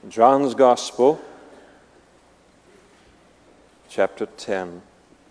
John's Gospel, chapter 10.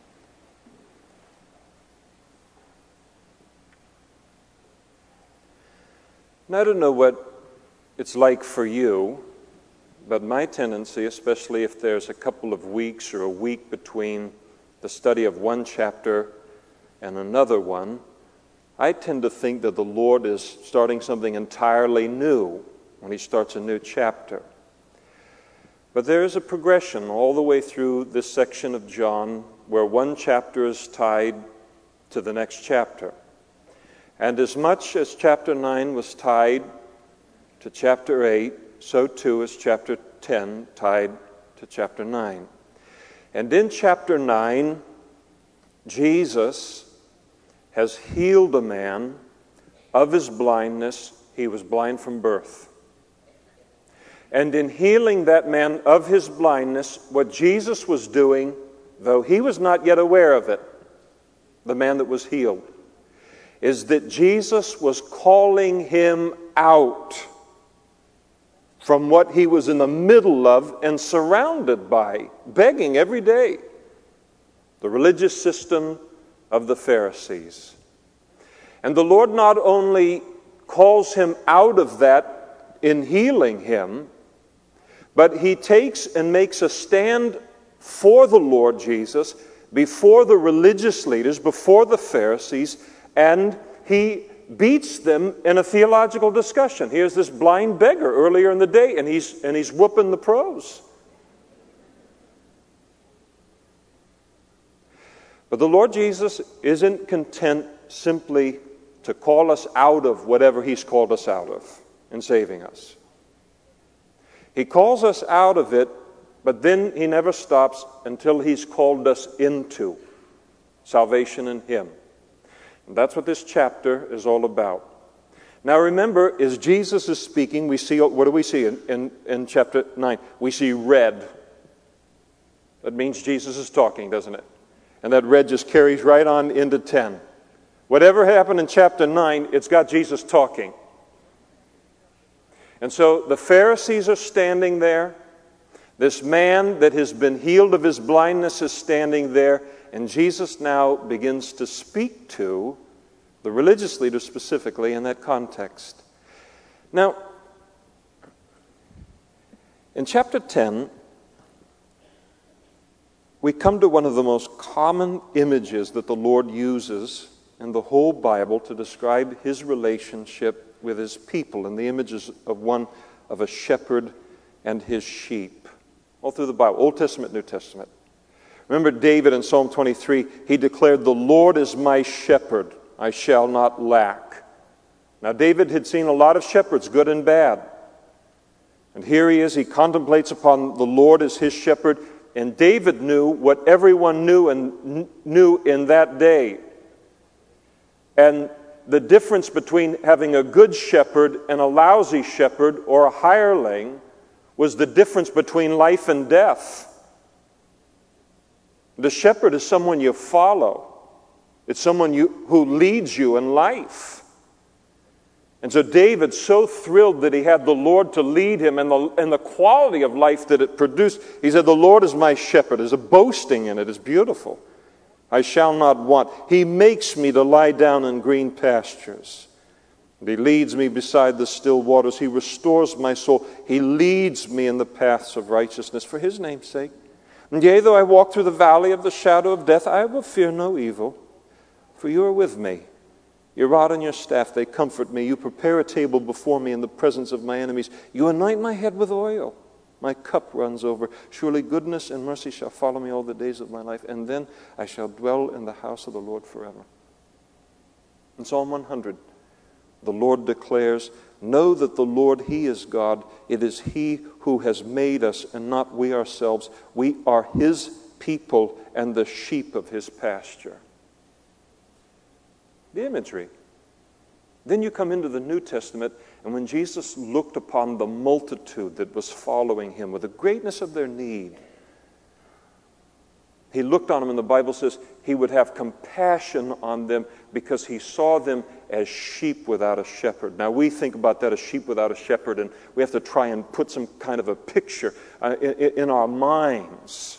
Now, I don't know what it's like for you, but my tendency, especially if there's a couple of weeks or a week between the study of one chapter and another one, I tend to think that the Lord is starting something entirely new when He starts a new chapter. But there is a progression all the way through this section of John where one chapter is tied to the next chapter. And as much as chapter 9 was tied to chapter 8, so too is chapter 10 tied to chapter 9. And in chapter 9, Jesus has healed a man of his blindness. He was blind from birth. And in healing that man of his blindness, what Jesus was doing, though he was not yet aware of it, the man that was healed, is that Jesus was calling him out from what he was in the middle of and surrounded by, begging every day, the religious system of the Pharisees. And the Lord not only calls him out of that in healing him, but He takes and makes a stand for the Lord Jesus before the religious leaders, before the Pharisees, and He beats them in a theological discussion. Here's this blind beggar earlier in the day, and he's whooping the pros. But the Lord Jesus isn't content simply to call us out of whatever He's called us out of in saving us. He calls us out of it, but then He never stops until He's called us into salvation in Him. And that's what this chapter is all about. Now remember, as Jesus is speaking, we see, what do we see in chapter 9? We see red. That means Jesus is talking, doesn't it? And that red just carries right on into 10. Whatever happened in chapter 9, it's got Jesus talking. And so the Pharisees are standing there. This man that has been healed of his blindness is standing there. And Jesus now begins to speak to the religious leaders specifically in that context. Now, in chapter 10, we come to one of the most common images that the Lord uses in the whole Bible to describe His relationship with His people, and the images of one of a shepherd and his sheep. All through the Bible, Old Testament, New Testament. Remember David in Psalm 23, he declared, "The Lord is my shepherd, I shall not lack." Now David had seen a lot of shepherds, good and bad. And here he is, he contemplates upon the Lord as his shepherd, and David knew what everyone knew in that day. And the difference between having a good shepherd and a lousy shepherd or a hireling was the difference between life and death. The shepherd is someone you follow. It's someone who leads you in life. And so David's so thrilled that he had the Lord to lead him and the quality of life that it produced. He said, "The Lord is my shepherd." There's a boasting in it. It's beautiful. I shall not want. He makes me to lie down in green pastures. And He leads me beside the still waters. He restores my soul. He leads me in the paths of righteousness for His name's sake. And yea, though I walk through the valley of the shadow of death, I will fear no evil, for You are with me. Your rod and Your staff, they comfort me. You prepare a table before me in the presence of my enemies. You anoint my head with oil. My cup runs over. Surely goodness and mercy shall follow me all the days of my life, and then I shall dwell in the house of the Lord forever. In Psalm 100, the Lord declares, "Know that the Lord, He is God. It is He who has made us, and not we ourselves. We are His people and the sheep of His pasture." The imagery. Then you come into the New Testament, and when Jesus looked upon the multitude that was following Him with the greatness of their need, He looked on them, and the Bible says he would have compassion on them because he saw them as sheep without a shepherd. Now, we think about that as sheep without a shepherd, and we have to try and put some kind of a picture in our minds.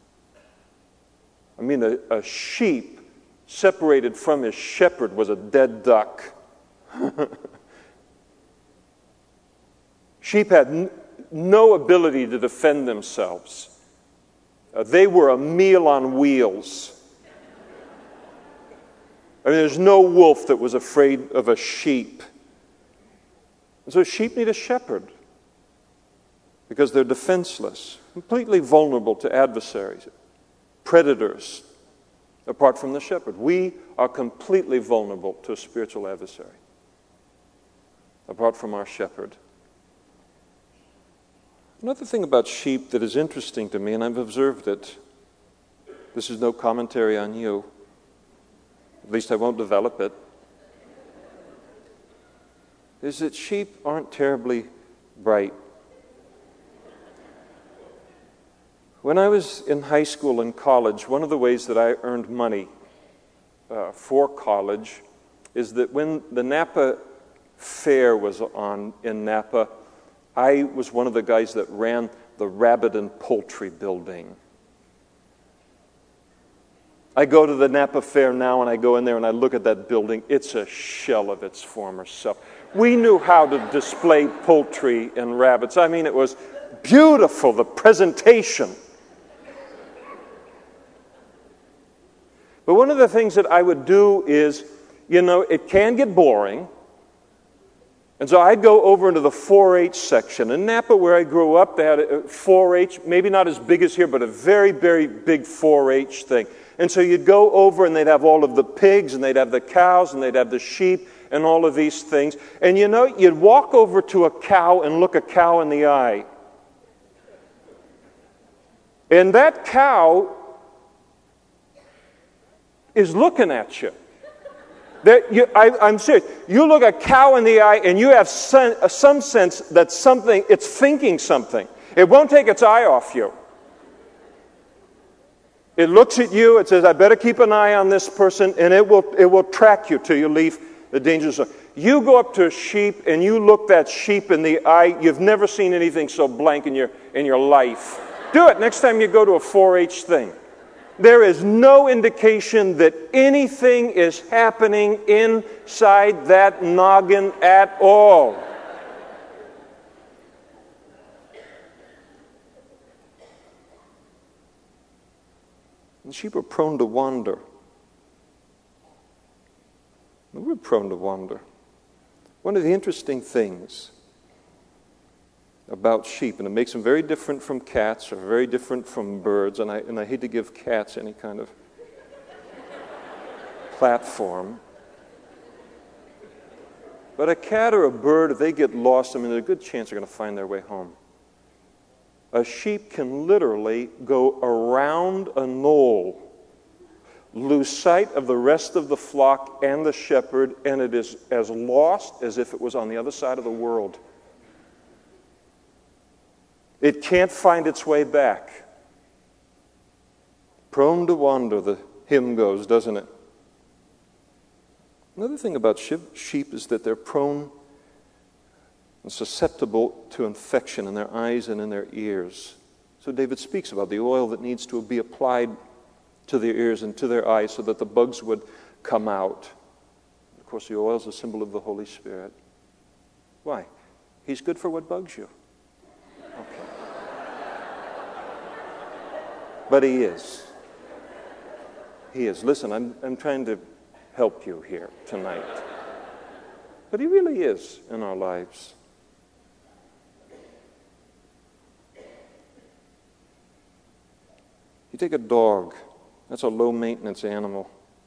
I mean, a sheep separated from his shepherd was a dead duck. Sheep had no ability to defend themselves. They were a meal on wheels. I mean, there's no wolf that was afraid of a sheep. And so sheep need a shepherd because they're defenseless, completely vulnerable to adversaries, predators, apart from the shepherd. We are completely vulnerable to a spiritual adversary, apart from our shepherd. Another thing about sheep that is interesting to me, and I've observed it, this is no commentary on you, at least I won't develop it, is that sheep aren't terribly bright. When I was in high school and college, one of the ways that I earned money for college is that when the Napa Fair was on in Napa, I was one of the guys that ran the Rabbit and Poultry building. I go to the Napa Fair now and I go in there and I look at that building. It's a shell of its former self. We knew how to display poultry and rabbits. I mean, it was beautiful, the presentation. But one of the things that I would do is, it can get boring. And so I'd go over into the 4-H section. In Napa, where I grew up, they had a 4-H, maybe not as big as here, but a very, very big 4-H thing. And so you'd go over and they'd have all of the pigs, and they'd have the cows, and they'd have the sheep, and all of these things. And you'd walk over to a cow and look a cow in the eye. And that cow is looking at you. I'm serious. You look a cow in the eye and you have some sense that it's thinking something. It won't take its eye off you. It looks at you, it says, I better keep an eye on this person, and it will track you till you leave the danger zone. You go up to a sheep and you look that sheep in the eye, you've never seen anything so blank in your life. Do it next time you go to a 4-H thing. There is no indication that anything is happening inside that noggin at all. And sheep are prone to wander. We're prone to wander. One of the interesting things about sheep, and it makes them very different from cats or very different from birds, and I hate to give cats any kind of platform. But a cat or a bird, if they get lost, there's a good chance they're going to find their way home. A sheep can literally go around a knoll, lose sight of the rest of the flock and the shepherd, and it is as lost as if it was on the other side of the world. It can't find its way back. Prone to wander, the hymn goes, doesn't it? Another thing about sheep is that they're prone and susceptible to infection in their eyes and in their ears. So David speaks about the oil that needs to be applied to their ears and to their eyes so that the bugs would come out. Of course, the oil is a symbol of the Holy Spirit. Why? He's good for what bugs you. Okay. But he is. He is. Listen, I'm trying to help you here tonight. But he really is in our lives. You take a dog, that's a low-maintenance animal.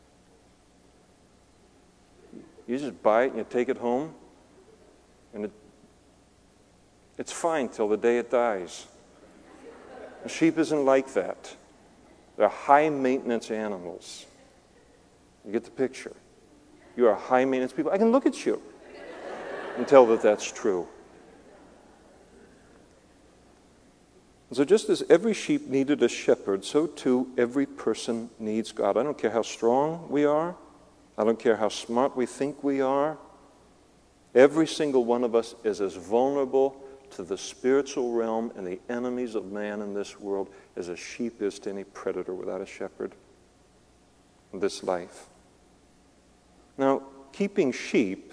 You just buy it and you take it home, and it's fine till the day it dies. A sheep isn't like that. They're high-maintenance animals. You get the picture. You are high-maintenance people. I can look at you and tell that that's true. So just as every sheep needed a shepherd, so too every person needs God. I don't care how strong we are. I don't care how smart we think we are. Every single one of us is as vulnerable to the spiritual realm and the enemies of man in this world as a sheep is to any predator without a shepherd in this life. Now, keeping sheep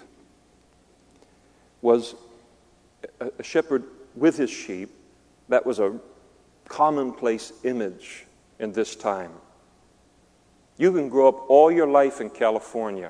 was a shepherd with his sheep. That was a commonplace image in this time. You can grow up all your life in California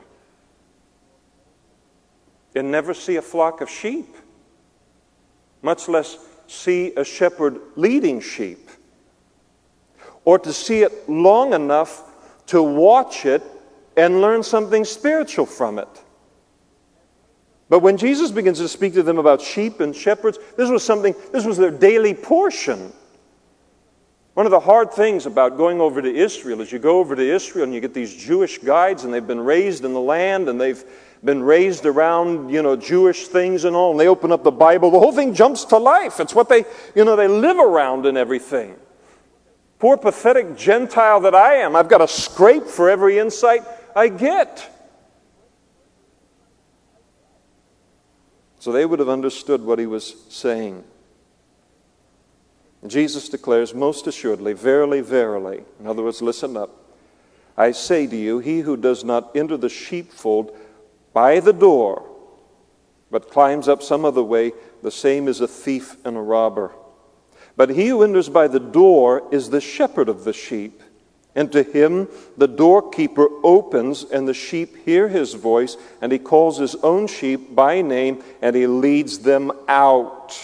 and never see a flock of sheep, much less see a shepherd leading sheep, or to see it long enough to watch it and learn something spiritual from it. But when Jesus begins to speak to them about sheep and shepherds, this was their daily portion. One of the hard things about going over to Israel is you go over to Israel and you get these Jewish guides, and they've been raised in the land and they've been raised around, Jewish things and all, and they open up the Bible, the whole thing jumps to life. It's what they live around and everything. Poor pathetic Gentile that I am, I've got to scrape for every insight I get. So they would have understood what he was saying. Jesus declares, most assuredly, verily, verily. In other words, listen up. I say to you, he who does not enter the sheepfold by the door, but climbs up some other way, the same is a thief and a robber. But he who enters by the door is the shepherd of the sheep. And to him the doorkeeper opens, and the sheep hear his voice, and he calls his own sheep by name, and he leads them out.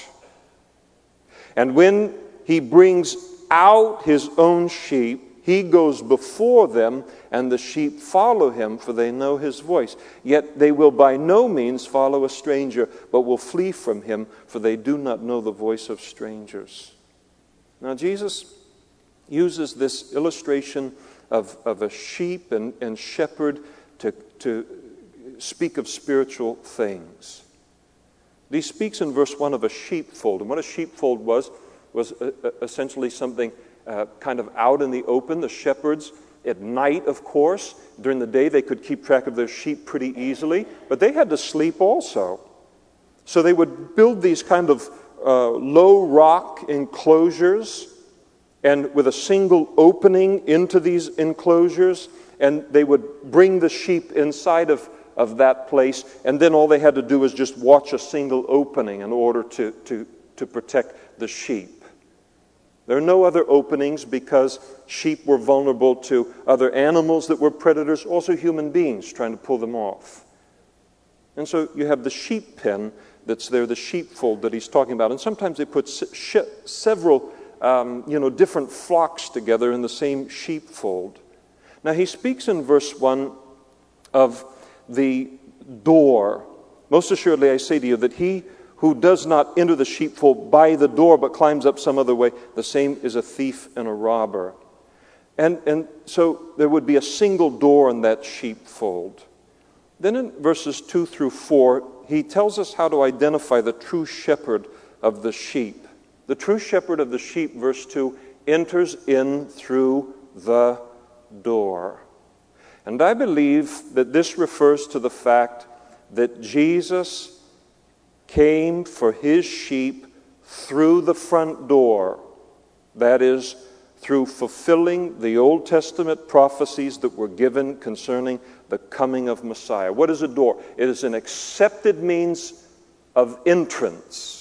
And when he brings out his own sheep, he goes before them, and the sheep follow him, for they know his voice. Yet they will by no means follow a stranger, but will flee from him, for they do not know the voice of strangers. Now Jesus uses this illustration of a sheep and shepherd to speak of spiritual things. He speaks in verse 1 of a sheepfold. And what a sheepfold was essentially something kind of out in the open. The shepherds at night, of course. During the day, they could keep track of their sheep pretty easily. But they had to sleep also. So they would build these kind of low rock enclosures, and with a single opening into these enclosures, and they would bring the sheep inside of that place, and then all they had to do was just watch a single opening in order to protect the sheep. There are no other openings because sheep were vulnerable to other animals that were predators, also human beings trying to pull them off. And so you have the sheep pen that's there, the sheepfold that he's talking about, and sometimes they put several different flocks together in the same sheepfold. Now he speaks in verse 1 of the door. Most assuredly I say to you that he who does not enter the sheepfold by the door but climbs up some other way, the same is a thief and a robber. And so there would be a single door in that sheepfold. Then in verses 2 through 4, he tells us how to identify the true shepherd of the sheep. The true shepherd of the sheep, verse 2, enters in through the door. And I believe that this refers to the fact that Jesus came for his sheep through the front door. That is, through fulfilling the Old Testament prophecies that were given concerning the coming of Messiah. What is a door? It is an accepted means of entrance.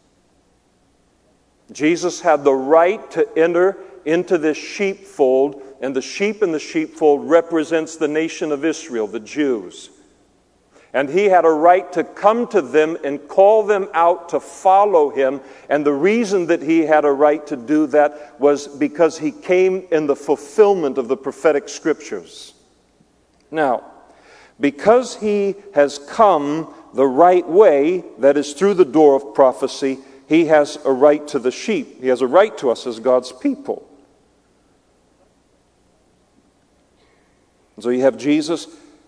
Jesus had the right to enter into this sheepfold, and the sheep in the sheepfold represents the nation of Israel, the Jews. And he had a right to come to them and call them out to follow him. And the reason that he had a right to do that was because he came in the fulfillment of the prophetic scriptures. Now, because he has come the right way, that is through the door of prophecy, he has a right to the sheep. He has a right to us as God's people. So you have Jesus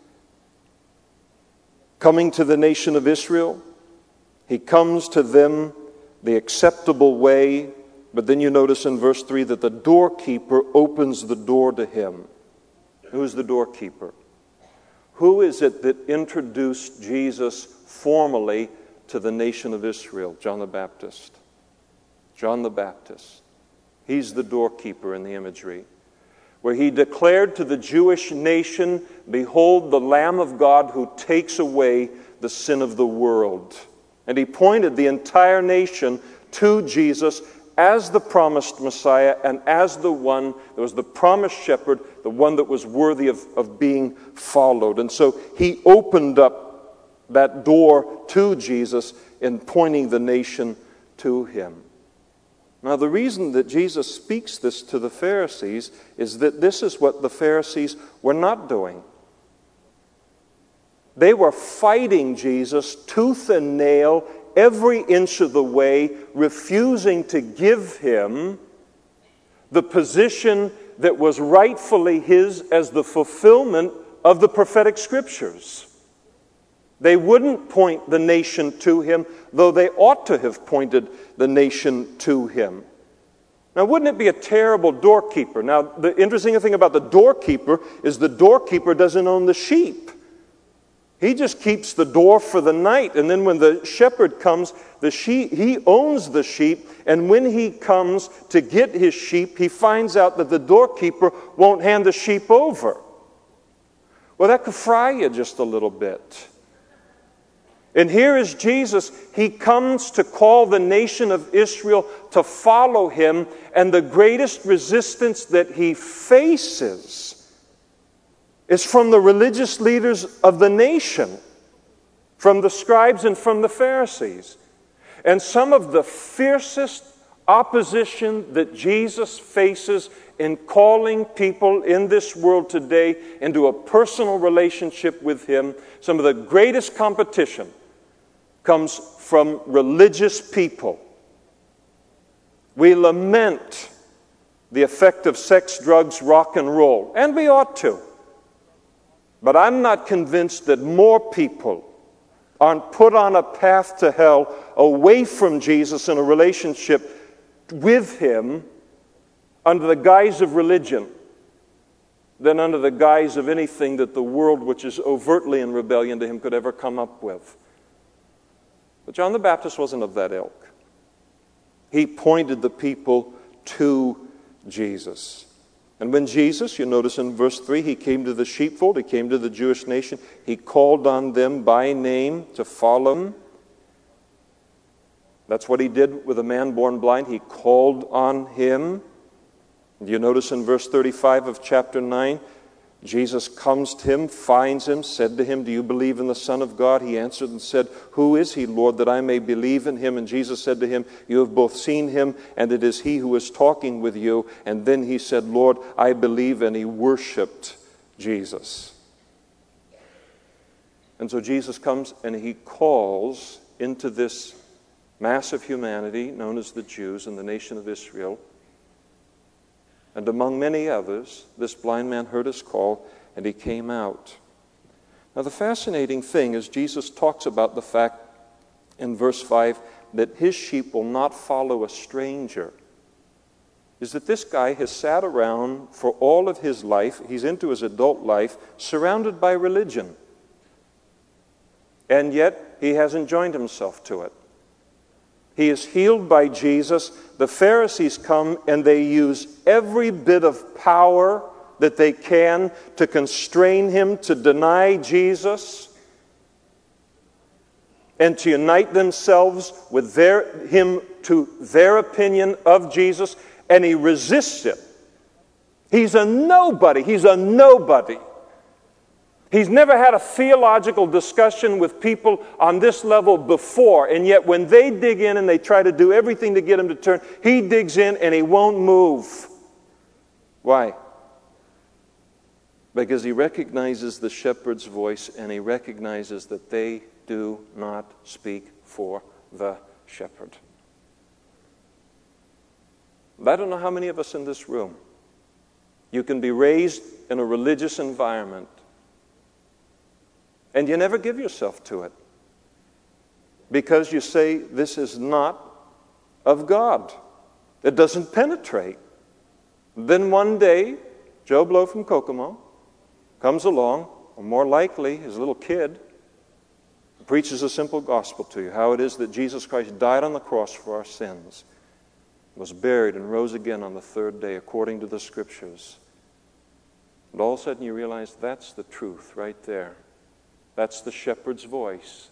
coming to the nation of Israel. He comes to them the acceptable way, But then you notice in verse 3 that the doorkeeper opens the door to him. Who's the doorkeeper? Who is it that introduced Jesus formally to the nation of Israel? John the Baptist. John the Baptist. He's the doorkeeper in the imagery, where he declared to the Jewish nation, "Behold the Lamb of God who takes away the sin of the world." And he pointed the entire nation to Jesus as the promised Messiah and as the one that was the promised shepherd, the one that was worthy of being followed. And so he opened up that door to Jesus in pointing the nation to him. Now, the reason that Jesus speaks this to the Pharisees is that this is what the Pharisees were not doing. They were fighting Jesus tooth and nail every inch of the way, refusing to give him the position that was rightfully his as the fulfillment of the prophetic scriptures. They wouldn't point the nation to him, though they ought to have pointed the nation to him. Now, wouldn't it be a terrible doorkeeper? Now, the interesting thing about the doorkeeper is the doorkeeper doesn't own the sheep. He just keeps the door for the night, and then when the shepherd comes, he owns the sheep, and when he comes to get his sheep, he finds out that the doorkeeper won't hand the sheep over. Well, that could fry you just a little bit. And here is Jesus. He comes to call the nation of Israel to follow him, and the greatest resistance that he faces is from the religious leaders of the nation, from the scribes and from the Pharisees. And some of the fiercest opposition that Jesus faces in calling people in this world today into a personal relationship with him, some of the greatest competition comes from religious people. We lament the effect of sex, drugs, rock and roll, and we ought to. But I'm not convinced that more people aren't put on a path to hell away from Jesus in a relationship with him under the guise of religion than under the guise of anything that the world, which is overtly in rebellion to him, could ever come up with. But John the Baptist wasn't of that ilk. He pointed the people to Jesus. And when Jesus, you notice in verse 3, he came to the sheepfold, he came to the Jewish nation, he called on them by name to follow him. That's what he did with a man born blind. He called on him. You notice in verse 35 of chapter 9, Jesus comes to him, finds him, said to him, "Do you believe in the Son of God?" He answered and said, "Who is he, Lord, that I may believe in him?" And Jesus said to him, "You have both seen him, and it is he who is talking with you." And then he said, "Lord, I believe," and he worshiped Jesus. And so Jesus comes and he calls into this mass of humanity known as the Jews and the nation of Israel. And among many others, this blind man heard his call, and he came out. Now, the fascinating thing is Jesus talks about the fact in verse 5 that his sheep will not follow a stranger. Is that this guy has sat around for all of his life, he's into his adult life, surrounded by religion. And yet, he hasn't joined himself to it. He is healed by Jesus. The Pharisees come and they use every bit of power that they can to constrain him to deny Jesus and to unite themselves with him to their opinion of Jesus, and he resists it. He's a nobody. He's a nobody. He's never had a theological discussion with people on this level before, and yet when they dig in and they try to do everything to get him to turn, he digs in and he won't move. Why? Because he recognizes the shepherd's voice, and he recognizes that they do not speak for the shepherd. I don't know how many of us in this room, you can be raised in a religious environment and you never give yourself to it because you say, this is not of God. It doesn't penetrate. Then one day, Joe Blow from Kokomo comes along, or more likely, his little kid, preaches a simple gospel to you, how it is that Jesus Christ died on the cross for our sins, was buried and rose again on the third day according to the Scriptures. And all of a sudden you realize that's the truth right there. That's the shepherd's voice.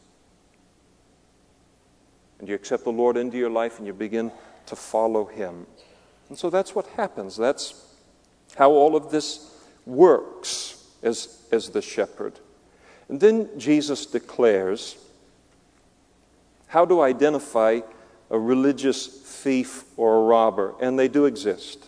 And you accept the Lord into your life and you begin to follow Him. And so that's what happens. That's how all of this works as the shepherd. And then Jesus declares how to identify a religious thief or a robber, and they do exist.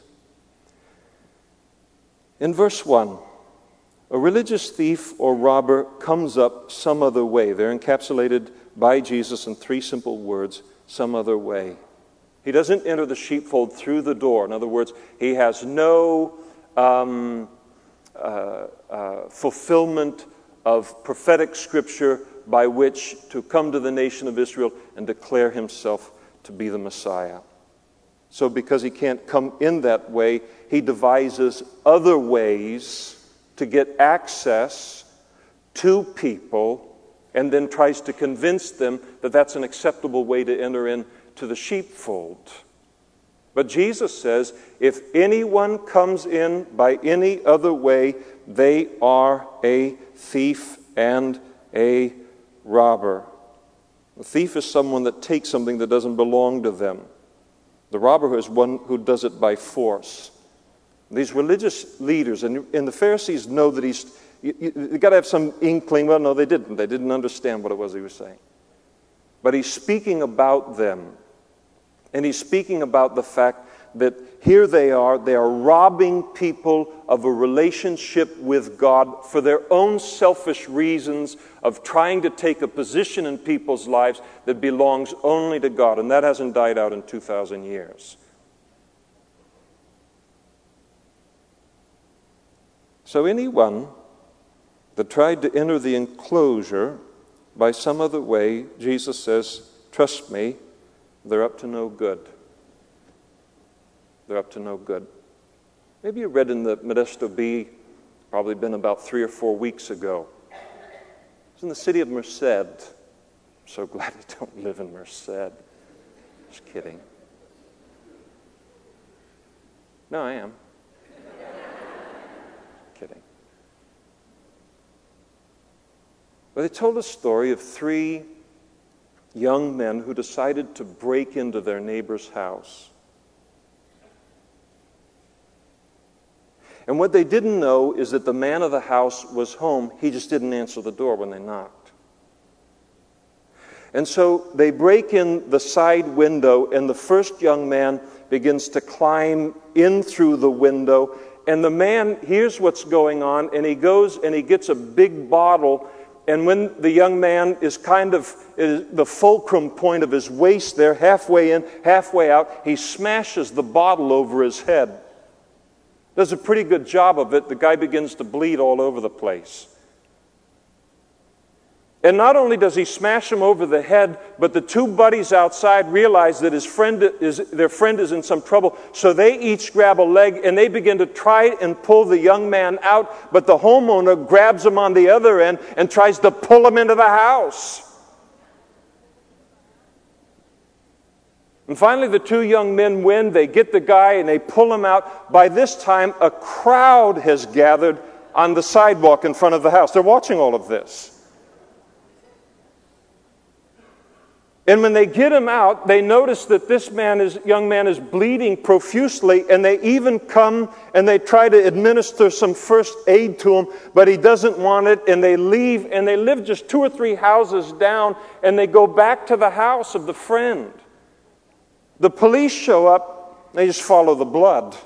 In verse 1, a religious thief or robber comes up some other way. They're encapsulated by Jesus in three simple words, some other way. He doesn't enter the sheepfold through the door. In other words, he has no fulfillment of prophetic scripture by which to come to the nation of Israel and declare himself to be the Messiah. So because he can't come in that way, he devises other ways to get access to people and then tries to convince them that that's an acceptable way to enter into the sheepfold. But Jesus says, if anyone comes in by any other way, they are a thief and a robber. A thief is someone that takes something that doesn't belong to them. The robber is one who does it by force. These religious leaders, and the Pharisees know that you got to have some inkling. Well, no, they didn't. They didn't understand what it was he was saying. But he's speaking about them. And he's speaking about the fact that here they are robbing people of a relationship with God for their own selfish reasons of trying to take a position in people's lives that belongs only to God. And that hasn't died out in 2,000 years. So anyone that tried to enter the enclosure by some other way, Jesus says, trust me, they're up to no good. They're up to no good. Maybe you read in the Modesto Bee, probably been about 3 or 4 weeks ago. It's in the city of Merced. I'm so glad I don't live in Merced. Just kidding. No, I am. Kidding. But they told a story of 3 young men who decided to break into their neighbor's house. And what they didn't know is that the man of the house was home. He just didn't answer the door when they knocked. And so they break in the side window, and the first young man begins to climb in through the window. And the man hears what's going on, and he goes and he gets a big bottle. And when the young man is kind of the fulcrum point of his waist there, halfway in, halfway out, he smashes the bottle over his head. Does a pretty good job of it. The guy begins to bleed all over the place. And not only does he smash him over the head, but the 2 buddies outside realize that their friend is in some trouble. So they each grab a leg and they begin to try and pull the young man out. But the homeowner grabs him on the other end and tries to pull him into the house. And finally, the 2 young men win. They get the guy and they pull him out. By this time, a crowd has gathered on the sidewalk in front of the house. They're watching all of this. And when they get him out, they notice that this young man is bleeding profusely, and they even come and they try to administer some first aid to him, but he doesn't want it, and they leave, and they live just 2 or 3 houses down, and they go back to the house of the friend. The police show up, they just follow the blood.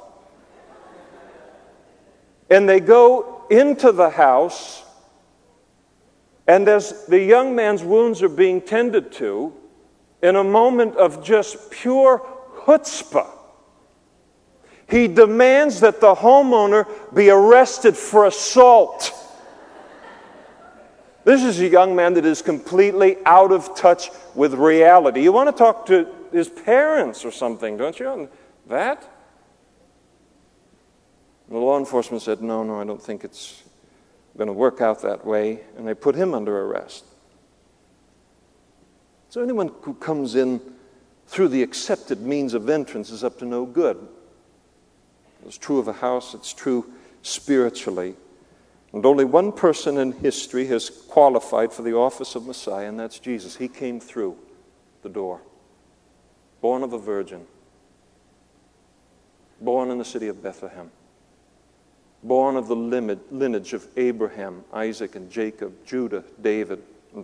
And they go into the house, and as the young man's wounds are being tended to, in a moment of just pure chutzpah, he demands that the homeowner be arrested for assault. This is a young man that is completely out of touch with reality. You want to talk to his parents or something, don't you? That? The law enforcement said, no, I don't think it's going to work out that way, and they put him under arrest. So anyone who comes in through the accepted means of entrance is up to no good. It's true of a house, it's true spiritually. And only one person in history has qualified for the office of Messiah, and that's Jesus. He came through the door, born of a virgin, born in the city of Bethlehem, born of the lineage of Abraham, Isaac, and Jacob, Judah, David, and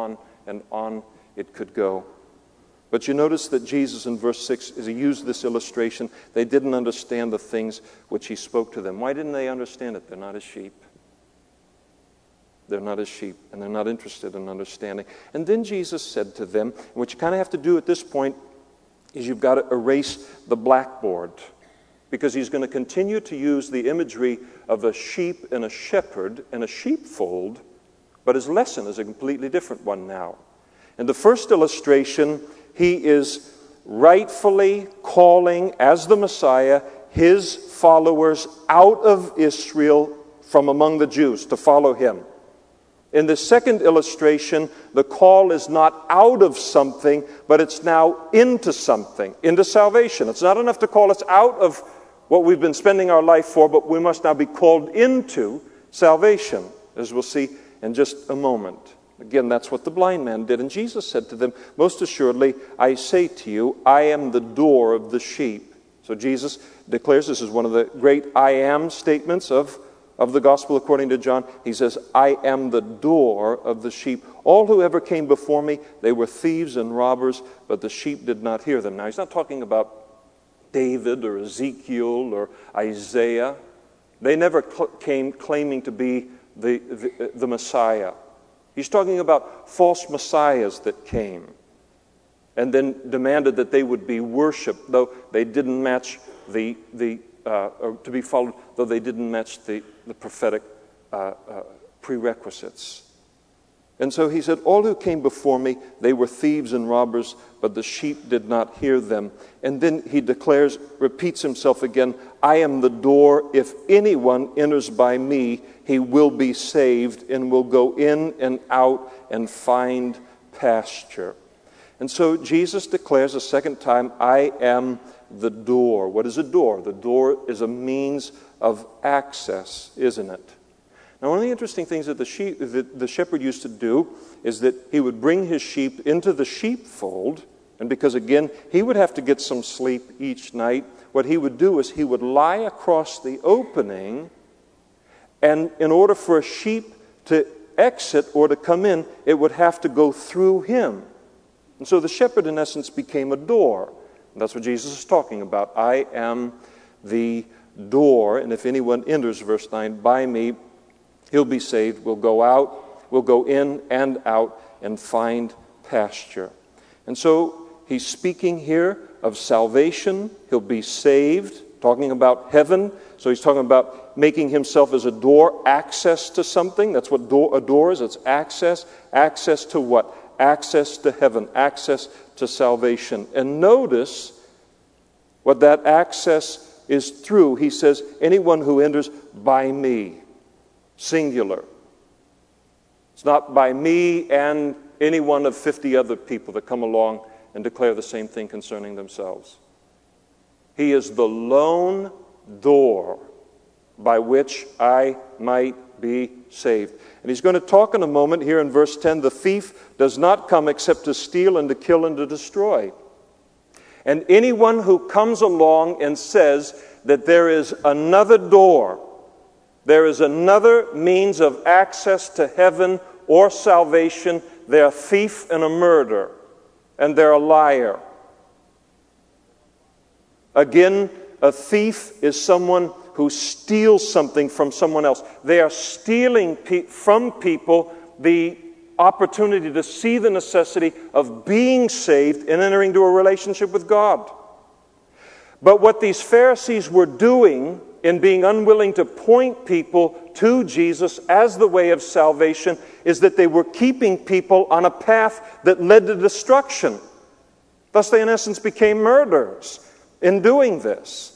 on it could go. But you notice that Jesus in verse 6, as he used this illustration, they didn't understand the things which he spoke to them. Why didn't they understand it? They're not his sheep. They're not his sheep, and they're not interested in understanding. And then Jesus said to them, what you kind of have to do at this point is you've got to erase the blackboard, because he's going to continue to use the imagery of a sheep and a shepherd and a sheepfold, but his lesson is a completely different one now. In the first illustration, he is rightfully calling, as the Messiah, his followers out of Israel from among the Jews to follow him. In the second illustration, the call is not out of something, but it's now into something, into salvation. It's not enough to call us out of what we've been spending our life for, but we must now be called into salvation, as we'll see in just a moment. Again, that's what the blind man did. And Jesus said to them, most assuredly, I say to you, I am the door of the sheep. So Jesus declares, this is one of the great I am statements of the gospel according to John. He says, I am the door of the sheep. All who ever came before me, they were thieves and robbers, but the sheep did not hear them. Now, he's not talking about David or Ezekiel or Isaiah. They never came claiming to be the Messiah. He's talking about false messiahs that came and then demanded that they would be worshipped, though they didn't match or to be followed, though they didn't match the prophetic prerequisites. And so he said, all who came before me, they were thieves and robbers, but the sheep did not hear them. And then he declares, repeats himself again, I am the door. If anyone enters by me, he will be saved and will go in and out and find pasture. And so Jesus declares a second time, I am the door. What is a door? The door is a means of access, isn't it? Now, one of the interesting things that the shepherd used to do is that he would bring his sheep into the sheepfold, and because, again, he would have to get some sleep each night, what he would do is he would lie across the opening, and in order for a sheep to exit or to come in, it would have to go through him. And so the shepherd, in essence, became a door. And that's what Jesus is talking about. I am the door, and if anyone enters, verse 9, by me, he'll be saved, will go in and out and find pasture. And so he's speaking here of salvation. He'll be saved, talking about heaven. So he's talking about making himself as a door, access to something. That's what a door is. It's access. Access to what? Access to heaven. Access to salvation. And notice what that access is through. He says, anyone who enters by me. Singular. It's not by me and any one of 50 other people that come along and declare the same thing concerning themselves. He is the lone door by which I might be saved. And he's going to talk in a moment here in verse 10, the thief does not come except to steal and to kill and to destroy. And anyone who comes along and says that there is another door, there is another means of access to heaven or salvation, they're a thief and a murderer, and they're a liar. Again, a thief is someone who steals something from someone else. They are stealing from people the opportunity to see the necessity of being saved and entering into a relationship with God. But what these Pharisees were doing in being unwilling to point people to Jesus as the way of salvation is that they were keeping people on a path that led to destruction. Thus they in essence became murderers. in doing this.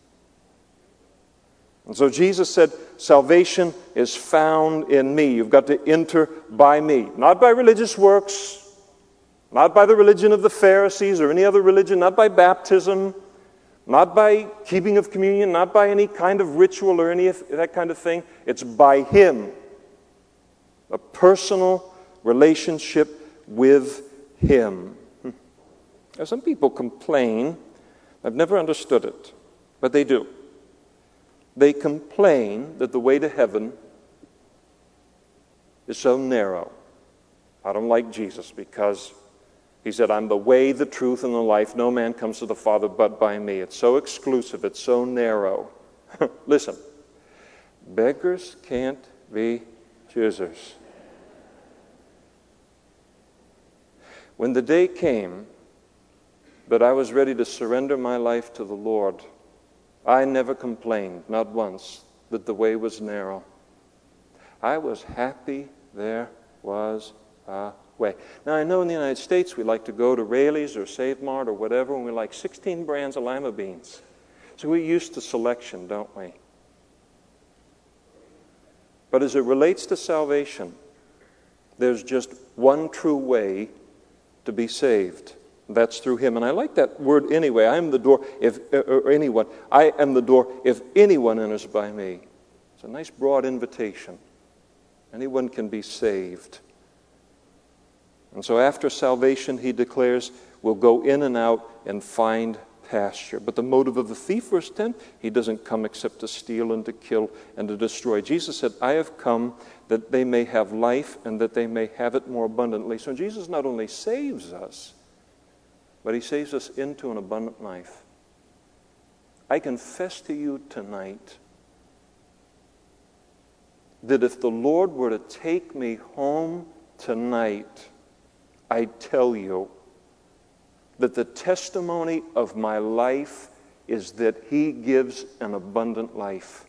And so Jesus said, salvation is found in me. You've got to enter by me. Not by religious works, not by the religion of the Pharisees or any other religion, not by baptism, not by keeping of communion, not by any kind of ritual or any of that kind of thing. It's by Him. A personal relationship with Him. Now, some people complain. I've never understood it, but they do. They complain that the way to heaven is so narrow. I don't like Jesus because He said, I'm the way, the truth, and the life. No man comes to the Father but by me. It's so exclusive. It's so narrow. Listen, beggars can't be choosers. When the day came that I was ready to surrender my life to the Lord, I never complained, not once, that the way was narrow. I was happy there was a way. Now, I know in the United States we like to go to Raley's or Save Mart or whatever, and we like 16 brands of lima beans. So we're used to selection, don't we? But as it relates to salvation, there's just one true way to be saved. That's through Him. And I like that word anyway. I am the door I am the door if anyone enters by me. It's a nice broad invitation. Anyone can be saved. And so after salvation, He declares, we'll go in and out and find pasture. But the motive of the thief, verse 10, he doesn't come except to steal and to kill and to destroy. Jesus said, I have come that they may have life and that they may have it more abundantly. So Jesus not only saves us, but He saves us into an abundant life. I confess to you tonight that if the Lord were to take me home tonight, I tell you that the testimony of my life is that He gives an abundant life.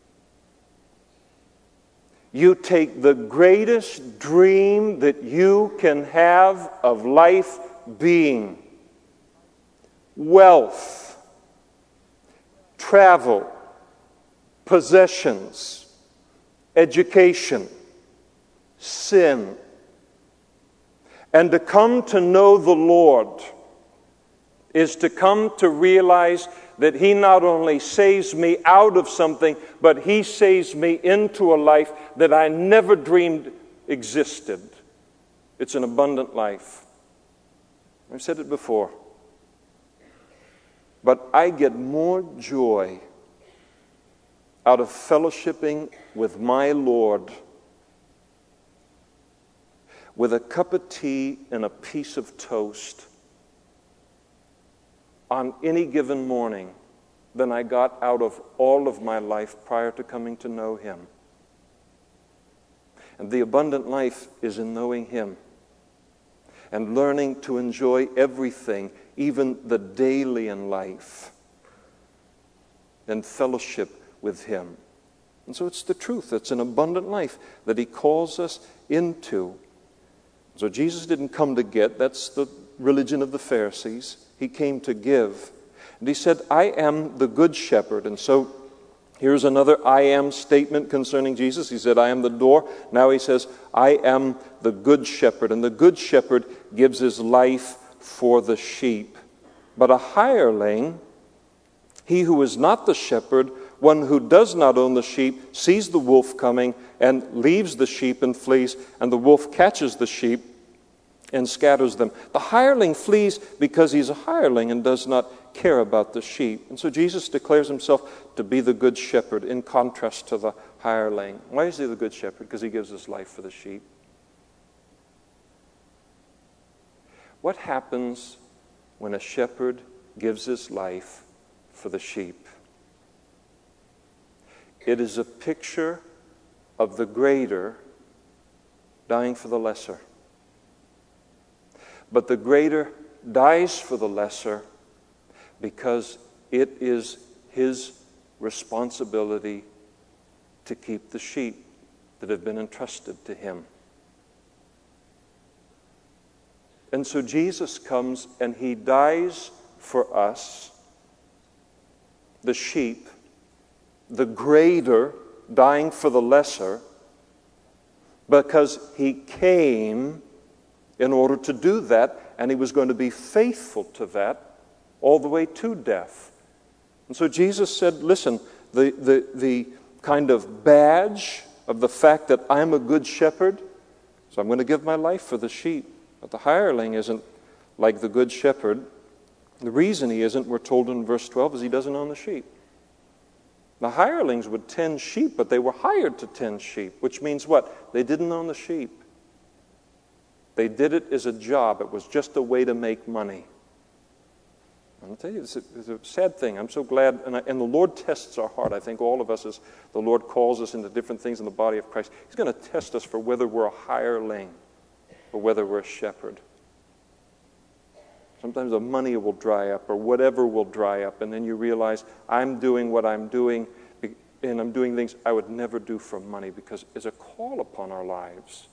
You take the greatest dream that you can have of life being wealth, travel, possessions, education, sin, and to come to know the Lord is to come to realize that He not only saves me out of something, but He saves me into a life that I never dreamed existed. It's an abundant life. I've said it before. But I get more joy out of fellowshipping with my Lord with a cup of tea and a piece of toast on any given morning than I got out of all of my life prior to coming to know Him. And the abundant life is in knowing Him and learning to enjoy everything, even the daily in life, and fellowship with Him. And so it's the truth. It's an abundant life that He calls us into. So Jesus didn't come to get. That's the religion of the Pharisees. He came to give. And He said, I am the good shepherd. And so here's another I am statement concerning Jesus. He said, I am the door. Now He says, I am the good shepherd. And the good shepherd gives his life for the sheep. But a hireling, he who is not the shepherd, one who does not own the sheep, sees the wolf coming and leaves the sheep and flees, and the wolf catches the sheep and scatters them. The hireling flees because he's a hireling and does not care about the sheep. And so Jesus declares Himself to be the good shepherd in contrast to the hireling. Why is He the good shepherd? Because He gives His life for the sheep. What happens when a shepherd gives his life for the sheep? It is a picture of the greater dying for the lesser. But the greater dies for the lesser because it is his responsibility to keep the sheep that have been entrusted to him. And so Jesus comes and He dies for us the sheep, the greater dying for the lesser, because he came in order to do that, and he was going to be faithful to that all the way to death. And so Jesus said, listen, the kind of badge of the fact that I'm a good shepherd, so I'm going to give my life for the sheep. But the hireling isn't like the good shepherd. The reason he isn't, we're told in verse 12, is he doesn't own the sheep. The hirelings would tend sheep, but they were hired to tend sheep, which means what? They didn't own the sheep. They did it as a job. It was just a way to make money. I'll tell you, it's a sad thing. I'm so glad, and the Lord tests our heart. I think all of us, as the Lord calls us into different things in the body of Christ, He's going to test us for whether we're a hireling or whether we're a shepherd. Sometimes the money will dry up or whatever will dry up, and then you realize I'm doing what I'm doing, and I'm doing things I would never do for money, because it's a call upon our lives.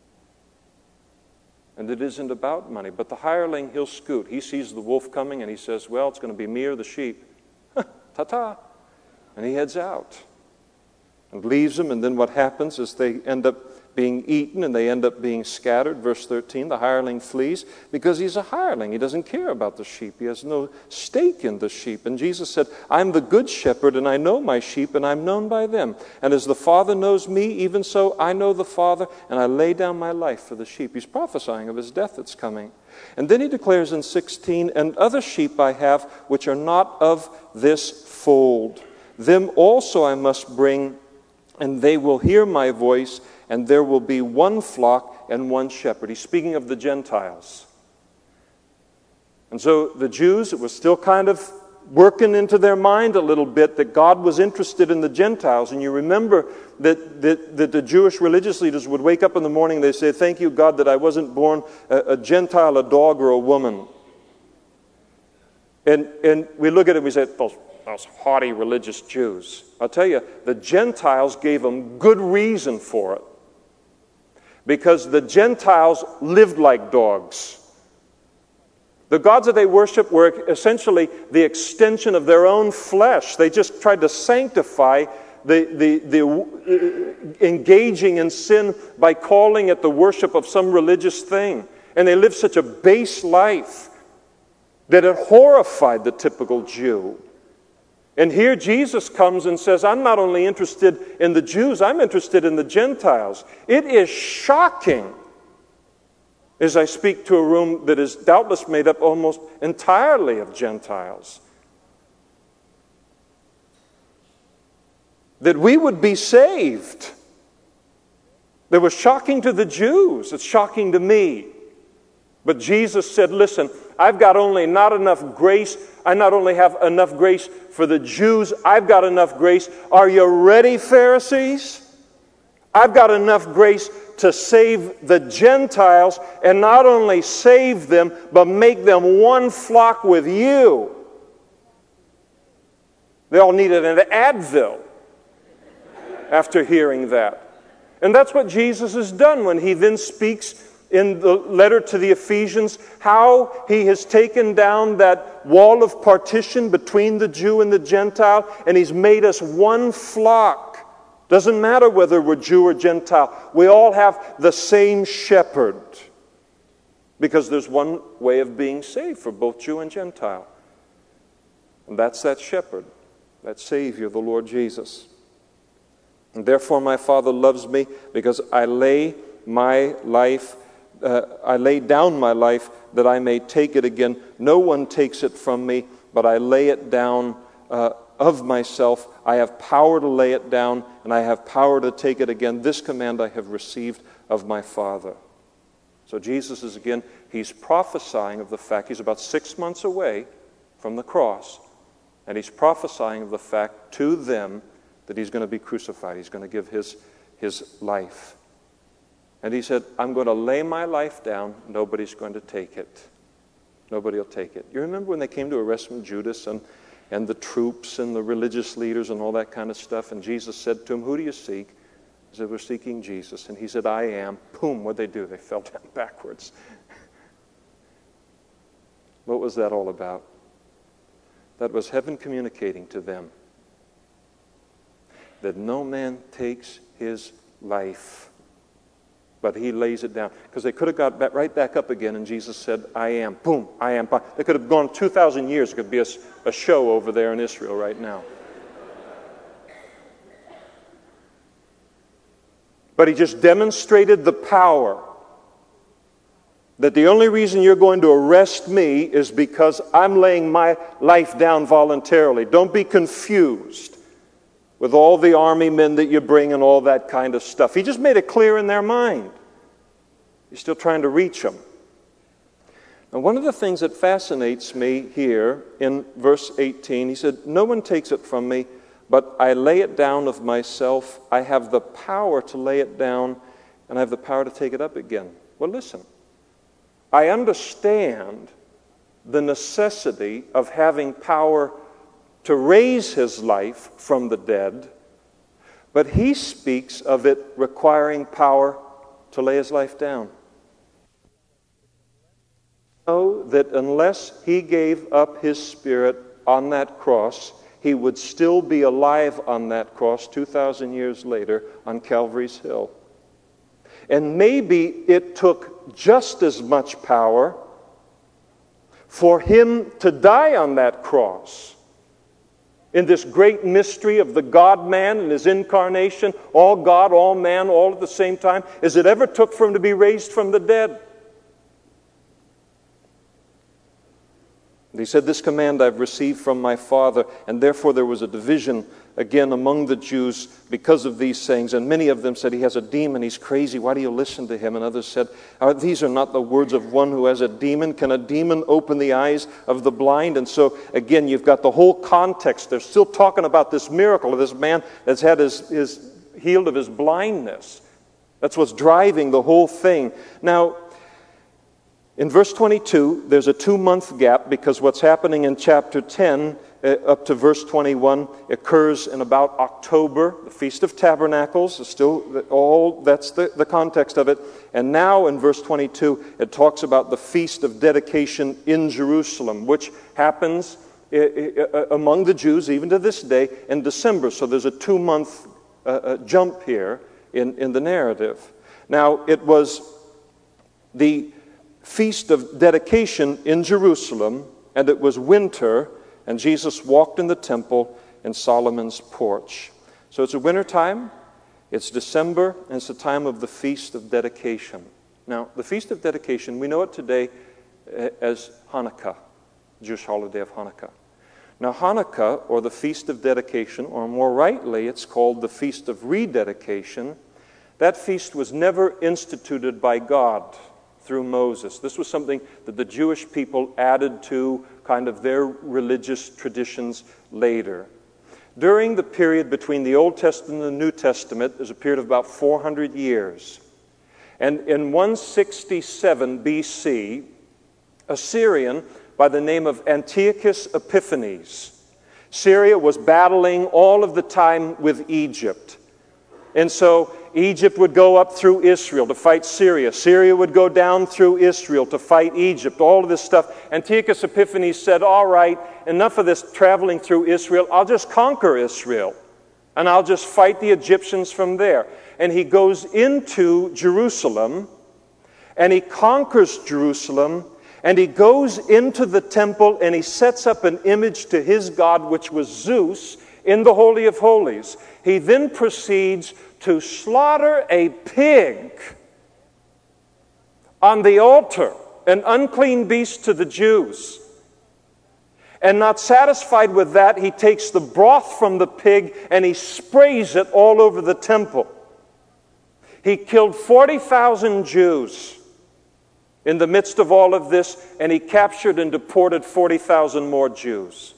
And it isn't about money. But the hireling, he'll scoot. He sees the wolf coming and he says, well, it's going to be me or the sheep. Ta-ta. And he heads out and leaves them. And then what happens is they end up being eaten and they end up being scattered. Verse 13, the hireling flees because he's a hireling. He doesn't care about the sheep. He has no stake in the sheep. And Jesus said, I'm the good shepherd, and I know my sheep, and I'm known by them. And as the Father knows me, even so I know the Father, and I lay down my life for the sheep. He's prophesying of his death that's coming. And then he declares in 16, and other sheep I have which are not of this fold. Them also I must bring, and they will hear my voice, and there will be one flock and one shepherd. He's speaking of the Gentiles. And so the Jews, it was still kind of working into their mind a little bit that God was interested in the Gentiles. And you remember that the Jewish religious leaders would wake up in the morning and they'd say, thank you, God, that I wasn't born a Gentile, a dog, or a woman. And we look at it and we say, those haughty religious Jews. I'll tell you, the Gentiles gave them good reason for it. Because the Gentiles lived like dogs. The gods that they worshiped were essentially the extension of their own flesh. They just tried to sanctify the engaging in sin by calling it the worship of some religious thing. And they lived such a base life that it horrified the typical Jew. And here Jesus comes and says, I'm not only interested in the Jews, I'm interested in the Gentiles. It is shocking as I speak to a room that is doubtless made up almost entirely of Gentiles, that we would be saved. That was shocking to the Jews. It's shocking to me. But Jesus said, listen, I've got not enough grace. I not only have enough grace for the Jews, I've got enough grace. Are you ready, Pharisees? I've got enough grace to save the Gentiles, and not only save them, but make them one flock with you. They all needed an Advil after hearing that. And that's what Jesus has done when he then speaks in the letter to the Ephesians, how he has taken down that wall of partition between the Jew and the Gentile, and he's made us one flock. Doesn't matter whether we're Jew or Gentile. We all have the same shepherd, because there's one way of being saved for both Jew and Gentile. And that's that shepherd, that Savior, the Lord Jesus. And therefore my Father loves me, because I lay down my life that I may take it again. No one takes it from me, but I lay it down of myself. I have power to lay it down, and I have power to take it again. This command I have received of my Father. So Jesus is again, he's prophesying of the fact, he's about 6 months away from the cross, and he's prophesying of the fact to them that he's going to be crucified. He's going to give his life. And he said, I'm going to lay my life down. Nobody's going to take it. Nobody will take it. You remember when they came to arrest Judas and the troops and the religious leaders and all that kind of stuff? And Jesus said to him, who do you seek? He said, we're seeking Jesus. And he said, I am. Boom, what'd they do? They fell down backwards. What was that all about? That was heaven communicating to them that no man takes his life, but he lays it down. Because they could have got right back up again, and Jesus said, I am. Boom, I am. They could have gone 2,000 years. It could be a show over there in Israel right now. But he just demonstrated the power that the only reason you're going to arrest me is because I'm laying my life down voluntarily. Don't be confused with all the army men that you bring and all that kind of stuff. He just made it clear in their mind. He's still trying to reach them. Now, one of the things that fascinates me here in verse 18, he said, no one takes it from me, but I lay it down of myself. I have the power to lay it down, and I have the power to take it up again. Well, listen. I understand the necessity of having power to raise his life from the dead, but he speaks of it requiring power to lay his life down. Know that unless he gave up his spirit on that cross, he would still be alive on that cross 2,000 years later on Calvary's Hill. And maybe it took just as much power for him to die on that cross in this great mystery of the God-man and his incarnation, all God, all man, all at the same time, as it ever took for him to be raised from the dead. He said, this command I've received from my Father, and therefore there was a division again among the Jews because of these sayings. And many of them said, he has a demon, he's crazy, why do you listen to him? And others said, these are not the words of one who has a demon. Can a demon open the eyes of the blind? And so, again, you've got the whole context. They're still talking about this miracle of this man that's had his healed of his blindness. That's what's driving the whole thing. Now, in verse 22, there's a 2-month gap because what's happening in chapter 10 up to verse 21 occurs in about October. The Feast of Tabernacles is still all, that's the context of it. And now in verse 22, it talks about the Feast of Dedication in Jerusalem, which happens among the Jews even to this day in December. So there's a 2-month jump here in the narrative. Now, it was the Feast of Dedication in Jerusalem, and it was winter, and Jesus walked in the temple in Solomon's porch. So it's a winter time, it's December, and it's the time of the Feast of Dedication. Now, the Feast of Dedication, we know it today as Hanukkah, Jewish holiday of Hanukkah. Now, Hanukkah, or the Feast of Dedication, or more rightly, it's called the Feast of Rededication. That feast was never instituted by God through Moses. This was something that the Jewish people added to kind of their religious traditions later. During the period between the Old Testament and the New Testament, there's a period of about 400 years. And in 167 BC, a Syrian by the name of Antiochus Epiphanes. Syria was battling all of the time with Egypt. And so Egypt would go up through Israel to fight Syria. Syria would go down through Israel to fight Egypt. All of this stuff. Antiochus Epiphanes said, all right, enough of this traveling through Israel. I'll just conquer Israel. And I'll just fight the Egyptians from there. And he goes into Jerusalem. And he conquers Jerusalem. And he goes into the temple and he sets up an image to his god, which was Zeus, in the Holy of Holies. He then proceeds to slaughter a pig on the altar, an unclean beast to the Jews. And not satisfied with that, he takes the broth from the pig and he sprays it all over the temple. He killed 40,000 Jews in the midst of all of this, and he captured and deported 40,000 more Jews.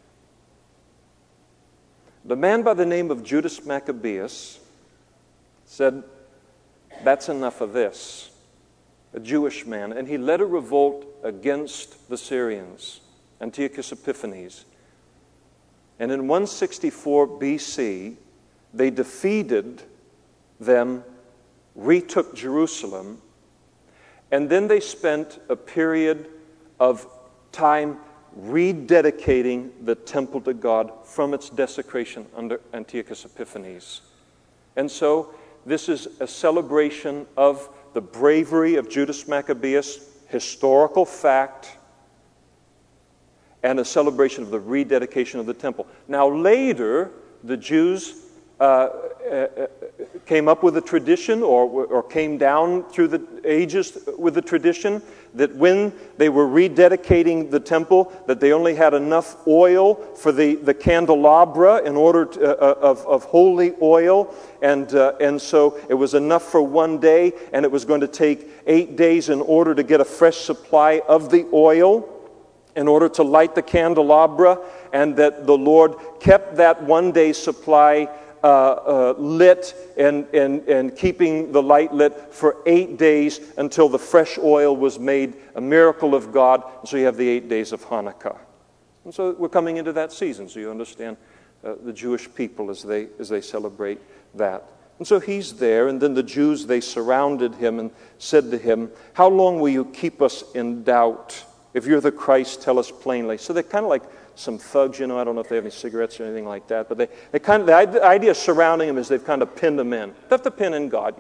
The man by the name of Judas Maccabeus said, that's enough of this. A Jewish man. And he led a revolt against the Syrians, Antiochus Epiphanes. And in 164 BC, they defeated them, retook Jerusalem, and then they spent a period of time rededicating the temple to God from its desecration under Antiochus Epiphanes. And so this is a celebration of the bravery of Judas Maccabeus, historical fact, and a celebration of the rededication of the temple. Now later, the Jews came up with a tradition or came down through the ages with a tradition that when they were rededicating the temple, that they only had enough oil for the candelabra in order to, of holy oil, and so it was enough for one day, and it was going to take 8 days in order to get a fresh supply of the oil in order to light the candelabra, and that the Lord kept that 1 day supply lit and keeping the light lit for 8 days until the fresh oil was made a miracle of God. And so you have the 8 days of Hanukkah. And so we're coming into that season, so you understand the Jewish people as they celebrate that. And so he's there, and then the Jews, they surrounded him and said to him, "How long will you keep us in doubt? If you're the Christ, tell us plainly." So they're kind of like some thugs, I don't know if they have any cigarettes or anything like that, but they kind of, the idea surrounding him is they've kind of pinned him in. They have to pin in God,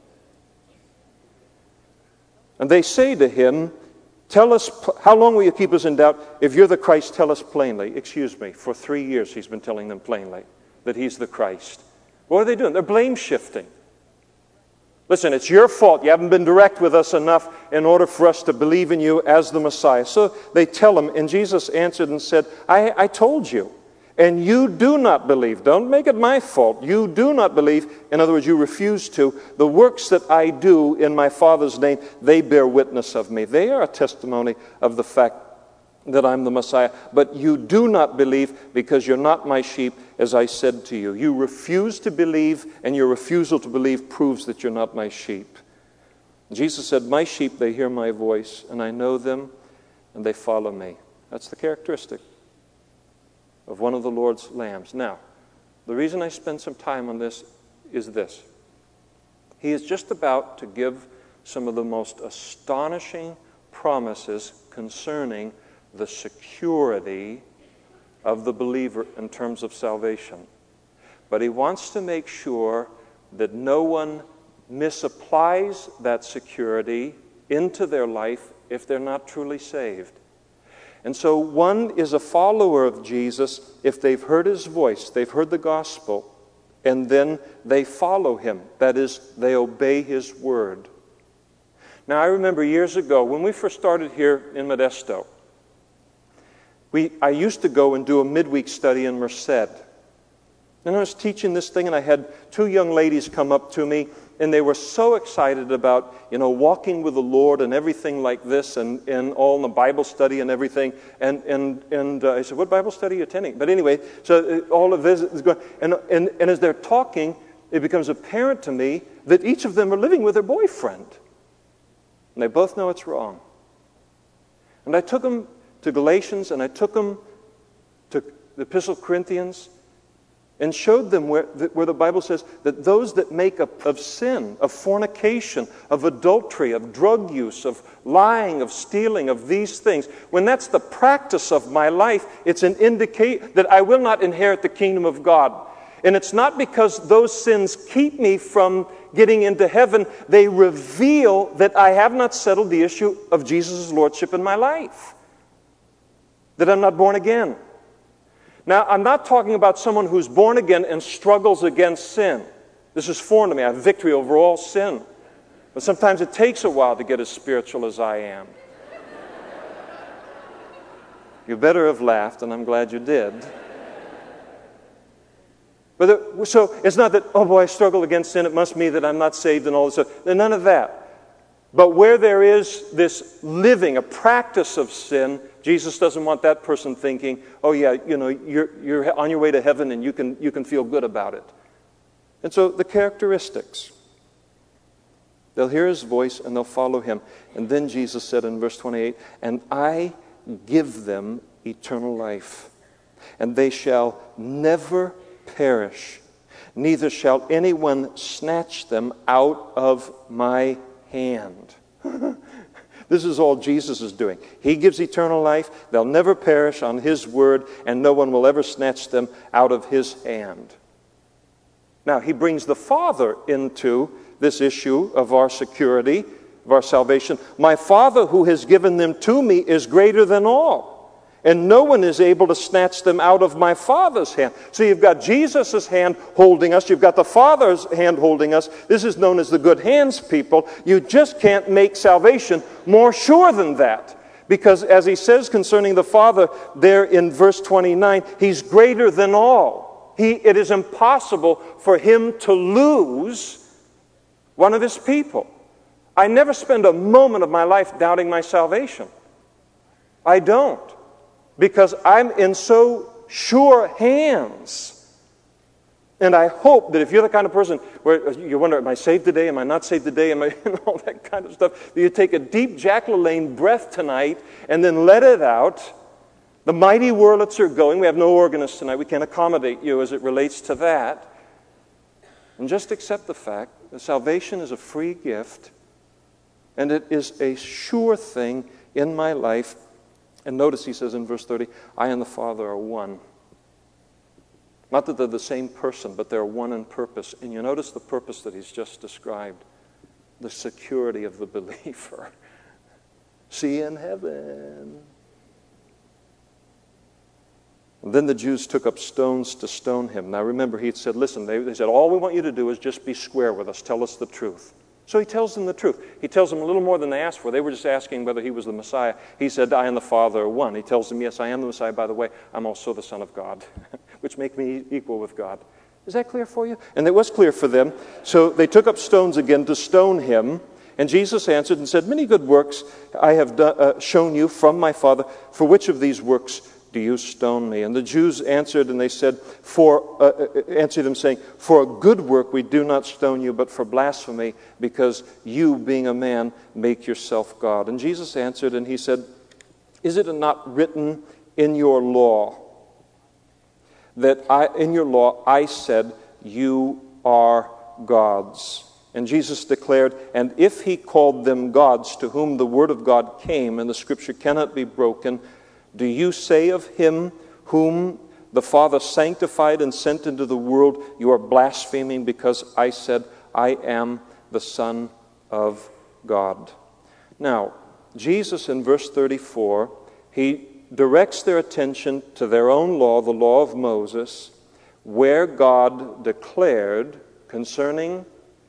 And they say to him, "Tell us, how long will you keep us in doubt? If you're the Christ, tell us plainly." Excuse me, for 3 years he's been telling them plainly that he's the Christ. What are they doing? They're blame shifting. Listen, it's your fault. You haven't been direct with us enough in order for us to believe in you as the Messiah. So they tell him, and Jesus answered and said, I told you, and you do not believe. Don't make it my fault. You do not believe. In other words, you refuse to. The works that I do in my Father's name, they bear witness of me. They are a testimony of the fact that I'm the Messiah. But you do not believe because you're not my sheep, as I said to you. You refuse to believe, and your refusal to believe proves that you're not my sheep. Jesus said, "My sheep, they hear my voice, and I know them, and they follow me." That's the characteristic of one of the Lord's lambs. Now, the reason I spend some time on this is this. He is just about to give some of the most astonishing promises concerning the security of the believer in terms of salvation. But he wants to make sure that no one misapplies that security into their life if they're not truly saved. And so one is a follower of Jesus if they've heard his voice, they've heard the gospel, and then they follow him. That is, they obey his word. Now, I remember years ago when we first started here in Modesto, I used to go and do a midweek study in Merced. And I was teaching this thing, and I had 2 young ladies come up to me, and they were so excited about, walking with the Lord and everything like this, and all in the Bible study and everything. And I said, "What Bible study are you attending?" But anyway, so all of this is going, and as they're talking, it becomes apparent to me that each of them are living with their boyfriend. And they both know it's wrong. And I took them to Galatians, and I took them to the Epistle of Corinthians, and showed them where the Bible says that those that make of sin, of fornication, of adultery, of drug use, of lying, of stealing, of these things, when that's the practice of my life, it's an indicate that I will not inherit the kingdom of God. And it's not because those sins keep me from getting into heaven. They reveal that I have not settled the issue of Jesus' lordship in my life. That I'm not born again. Now, I'm not talking about someone who's born again and struggles against sin. This is foreign to me. I have victory over all sin. But sometimes it takes a while to get as spiritual as I am. You better have laughed, and I'm glad you did. But so it's not that, oh boy, I struggle against sin, it must mean that I'm not saved and all this stuff. None of that. But where there is this living, a practice of sin, Jesus doesn't want that person thinking, oh yeah, you're on your way to heaven and you can feel good about it. And so the characteristics. They'll hear his voice and they'll follow him. And then Jesus said in verse 28, "And I give them eternal life, and they shall never perish, neither shall anyone snatch them out of my hand." This is all Jesus is doing. He gives eternal life. They'll never perish on His word, and no one will ever snatch them out of His hand. Now, He brings the Father into this issue of our security, of our salvation. My Father who has given them to me is greater than all, and no one is able to snatch them out of my Father's hand. So you've got Jesus' hand holding us. You've got the Father's hand holding us. This is known as the good hands people. You just can't make salvation more sure than that. Because as He says concerning the Father there in verse 29, He's greater than all. It is impossible for Him to lose one of His people. I never spend a moment of my life doubting my salvation. I don't. Because I'm in so sure hands. And I hope that if you're the kind of person where you wonder, am I saved today? Am I not saved today? Am I, all that kind of stuff, that you take a deep Jack LaLanne breath tonight and then let it out. The mighty Wurlitz are going. We have no organist tonight. We can't accommodate you as it relates to that. And just accept the fact that salvation is a free gift, and it is a sure thing in my life. And notice He says in verse 30, I and the Father are one. Not that they're the same person, but they're one in purpose. And you notice the purpose that He's just described. The security of the believer. See you in heaven. And then the Jews took up stones to stone Him. Now remember, He had said, listen, they said, all we want you to do is just be square with us. Tell us the truth. So He tells them the truth. He tells them a little more than they asked for. They were just asking whether He was the Messiah. He said, I and the Father are one. He tells them, yes, I am the Messiah. By the way, I'm also the Son of God, which make me equal with God. Is that clear for you? And it was clear for them. So they took up stones again to stone Him. And Jesus answered and said, many good works I have shown you from my Father. For which of these works do you stone me? And the Jews answered, and they said, answered him, saying, for a good work we do not stone you, but for blasphemy, because you, being a man, make yourself God. And Jesus answered, and He said, is it not written in your law that in your law I said, you are gods? And Jesus declared, and if He called them gods, to whom the word of God came, and the Scripture cannot be broken, do you say of Him whom the Father sanctified and sent into the world, you are blaspheming because I said, I am the Son of God? Now, Jesus in verse 34, He directs their attention to their own law, the law of Moses, where God declared concerning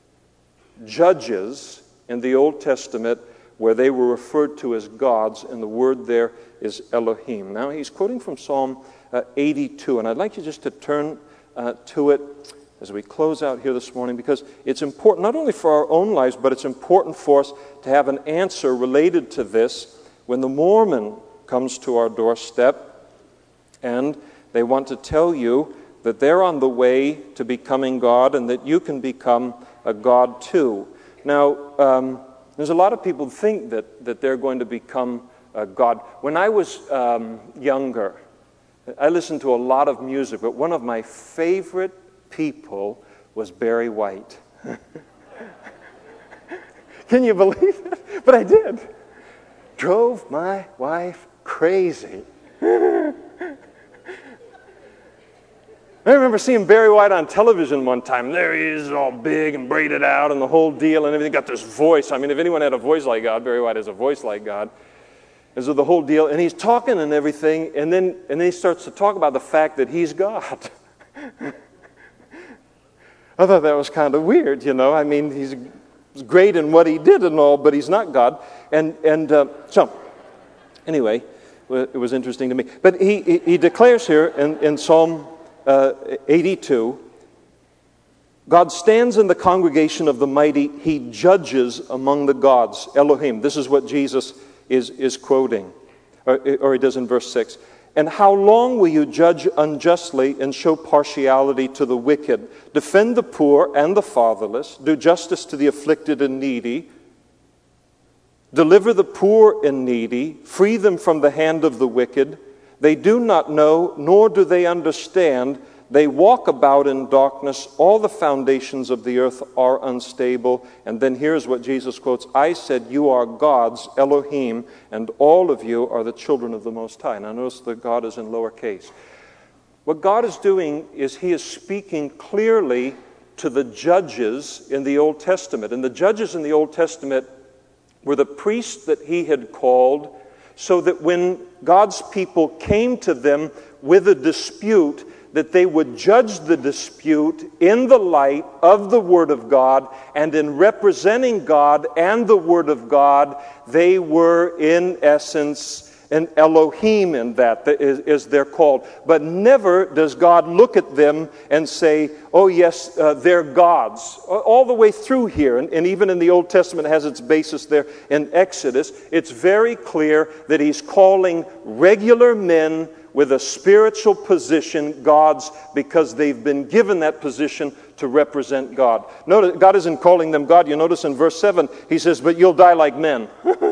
judges in the Old Testament where they were referred to as gods, and the word there is Elohim. Now, He's quoting from Psalm 82, and I'd like you just to turn to it as we close out here this morning, because it's important not only for our own lives, but it's important for us to have an answer related to this when the Mormon comes to our doorstep, and they want to tell you that they're on the way to becoming God and that you can become a God too. Now, there's a lot of people who think that they're going to become God. When I was younger, I listened to a lot of music, but one of my favorite people was Barry White. Can you believe it? But I did. Drove my wife crazy. I remember seeing Barry White on television one time. There he is, all big and braided out and the whole deal and everything. Got this voice. I mean, if anyone had a voice like God, Barry White has a voice like God. And so the whole deal. And he's talking and everything. And then he starts to talk about the fact that He's God. I thought that was kind of weird, you know. I mean, He's great in what He did and all, but He's not God. So, anyway, it was interesting to me. But he declares here in Psalm 82, God stands in the congregation of the mighty. He judges among the gods, Elohim. This is what Jesus is quoting, or He does in verse 6. And how long will you judge unjustly and show partiality to the wicked? Defend the poor and the fatherless. Do justice to the afflicted and needy. Deliver the poor and needy. Free them from the hand of the wicked. They do not know, nor do they understand. They walk about in darkness. All the foundations of the earth are unstable. And then here's what Jesus quotes. I said, you are gods, Elohim, and all of you are the children of the Most High. Now notice that God is in lowercase. What God is doing is he is speaking clearly to the judges in the Old Testament. And the judges in the Old Testament were the priests that he had called, so that when God's people came to them with a dispute, that they would judge the dispute in the light of the Word of God, and in representing God and the Word of God, they were in essence an Elohim in that, as they're called. But never does God look at them and say, oh yes, they're gods. All the way through here, and even in the Old Testament, it has its basis there in Exodus, it's very clear that he's calling regular men with a spiritual position gods, because they've been given that position to represent God. Notice, God isn't calling them God. You notice in verse 7, he says, but you'll die like men.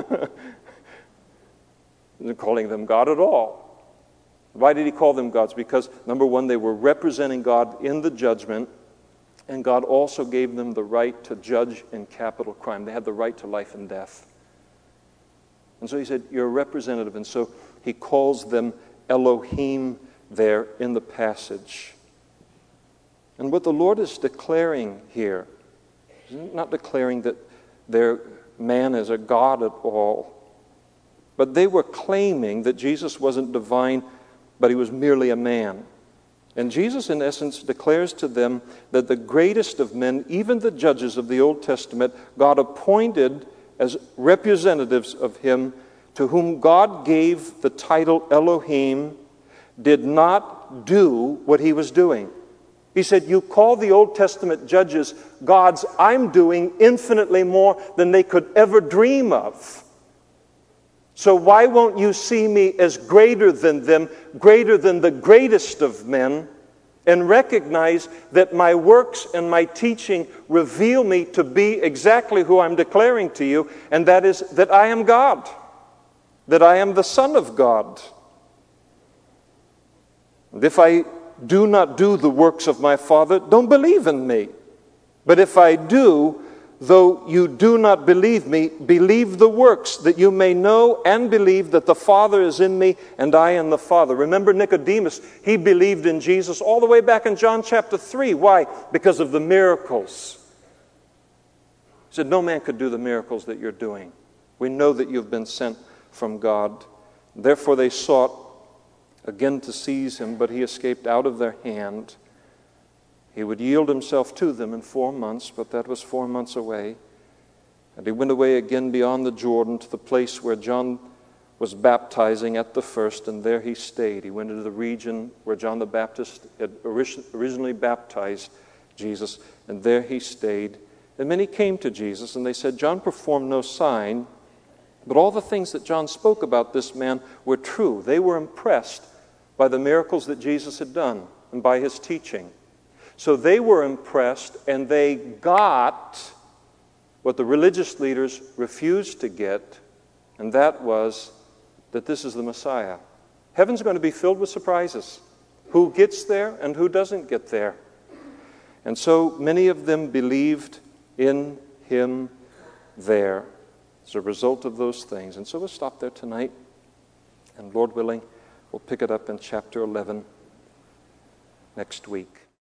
He isn't calling them God at all. Why did he call them gods? Because, number one, they were representing God in the judgment, and God also gave them the right to judge in capital crime. They had the right to life and death. And so he said, you're a representative. And so he calls them Elohim there in the passage. And what the Lord is declaring here, he's not declaring that their man is a god at all, but they were claiming that Jesus wasn't divine, but he was merely a man. And Jesus, in essence, declares to them that the greatest of men, even the judges of the Old Testament, God appointed as representatives of him, to whom God gave the title Elohim, did not do what he was doing. He said, you call the Old Testament judges gods. I'm doing infinitely more than they could ever dream of. So why won't you see me as greater than them, greater than the greatest of men, and recognize that my works and my teaching reveal me to be exactly who I'm declaring to you, and that is that I am God, that I am the Son of God. And if I do not do the works of my Father, don't believe in me. But if I do, though you do not believe me, believe the works, that you may know and believe that the Father is in me and I in the Father. Remember Nicodemus, he believed in Jesus all the way back in John chapter 3. Why? Because of the miracles. He said, no man could do the miracles that you're doing. We know that you've been sent from God. Therefore they sought again to seize him, but he escaped out of their hand. He would yield himself to them in 4 months, but that was 4 months away. And he went away again beyond the Jordan to the place where John was baptizing at the first, and there he stayed. He went into the region where John the Baptist had originally baptized Jesus, and there he stayed. And many came to Jesus, and they said, John performed no sign, but all the things that John spoke about this man were true. They were impressed by the miracles that Jesus had done and by his teaching. So they were impressed, and they got what the religious leaders refused to get, and that was that this is the Messiah. Heaven's going to be filled with surprises. Who gets there and who doesn't get there? And so many of them believed in him there as a result of those things. And so we'll stop there tonight, and Lord willing, we'll pick it up in chapter 11 next week.